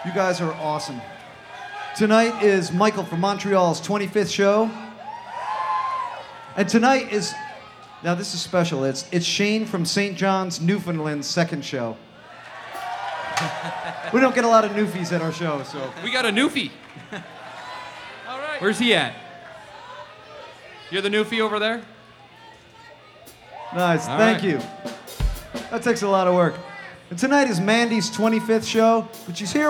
You guys are awesome. Tonight is Michael from Montreal's 25th show. And tonight is, now this is special, it's Shane from St. John's, Newfoundland's second show. We don't get a lot of Newfies at our show, so. We got a Newfie. All right. Where's he at? You're the Newfie over there? Nice, All thank right. you. That takes a lot of work. And tonight is Mandy's 25th show, but she's here